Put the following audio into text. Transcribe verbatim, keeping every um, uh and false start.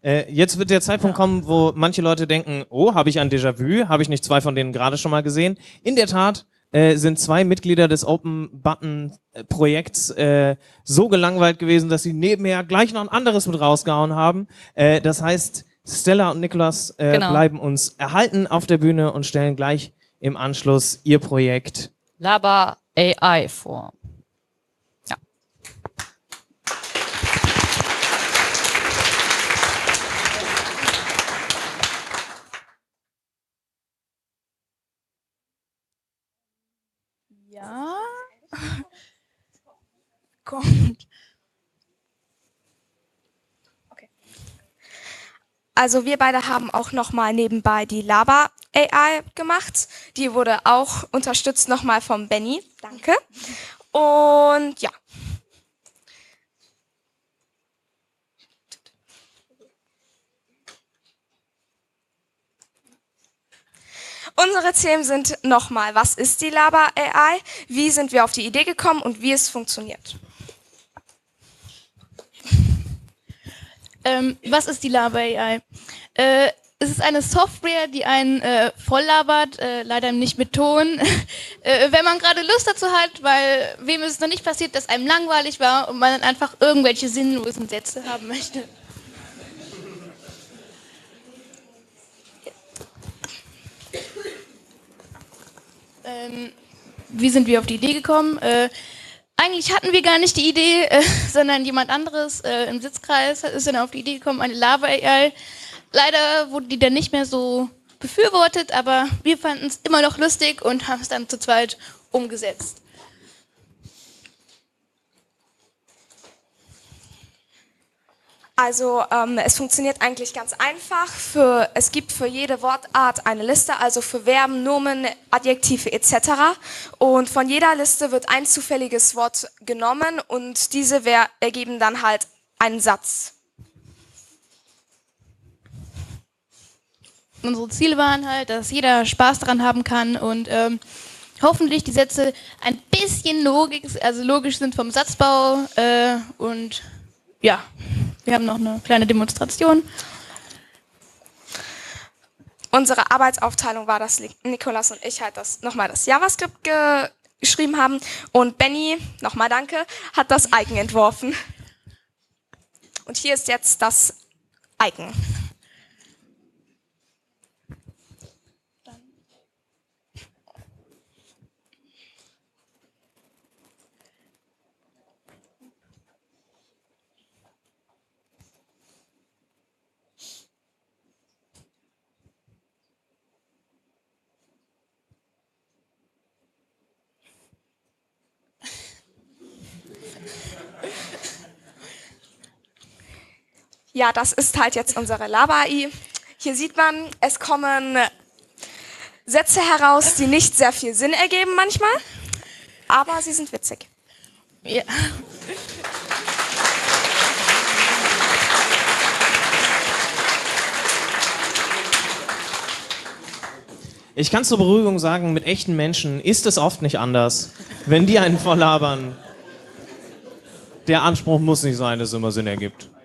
Äh, jetzt wird der Zeitpunkt kommen, wo manche Leute denken, oh, habe ich ein Déjà-vu? Habe ich nicht zwei von denen gerade schon mal gesehen? In der Tat äh, sind zwei Mitglieder des Open-Button-Projekts äh, so gelangweilt gewesen, dass sie nebenher gleich noch ein anderes mit rausgehauen haben. Äh, das heißt, Stella und Nikolas äh, Genau. bleiben uns erhalten auf der Bühne und stellen gleich im Anschluss ihr Projekt Laba A I vor. Ja. Ja. Kommt. Okay. Also wir beide haben auch nochmal nebenbei die Laba A I gemacht. Die wurde auch unterstützt nochmal vom Benny. Danke. Und ja. Unsere Themen sind nochmal, was ist die Laba A I, wie sind wir auf die Idee gekommen und wie es funktioniert. Ähm, was ist die Laba A I? Äh, es ist eine Software, die einen äh, voll labert, äh, leider nicht mit Ton. äh, wenn man gerade Lust dazu hat, weil wem ist es noch nicht passiert, dass einem langweilig war und man dann einfach irgendwelche sinnlosen Sätze haben möchte. Ähm, wie sind wir auf die Idee gekommen? Äh, eigentlich hatten wir gar nicht die Idee, äh, sondern jemand anderes äh, im Sitzkreis ist dann auf die Idee gekommen, eine Laba A I. Leider wurde die dann nicht mehr so befürwortet, aber wir fanden es immer noch lustig und haben es dann zu zweit umgesetzt. Also ähm, es funktioniert eigentlich ganz einfach. Für, es gibt für jede Wortart eine Liste, also für Verben, Nomen, Adjektive et cetera. Und von jeder Liste wird ein zufälliges Wort genommen und diese ergeben dann halt einen Satz. Unsere Ziele waren halt, dass jeder Spaß daran haben kann und ähm, hoffentlich die Sätze ein bisschen logisch, also logisch sind vom Satzbau äh, und ja, wir haben noch eine kleine Demonstration. Unsere Arbeitsaufteilung war, dass Nikolas und ich halt das nochmal das JavaScript ge geschrieben haben und Benny, nochmal danke, hat das Icon entworfen. Und hier ist jetzt das Icon. Ja, das ist halt jetzt unsere Laba A I. Hier sieht man, es kommen Sätze heraus, die nicht sehr viel Sinn ergeben manchmal, aber sie sind witzig. Ja. Ich kann zur Beruhigung sagen, mit echten Menschen ist es oft nicht anders. Wenn die einen volllabern, der Anspruch muss nicht sein, dass es immer Sinn ergibt.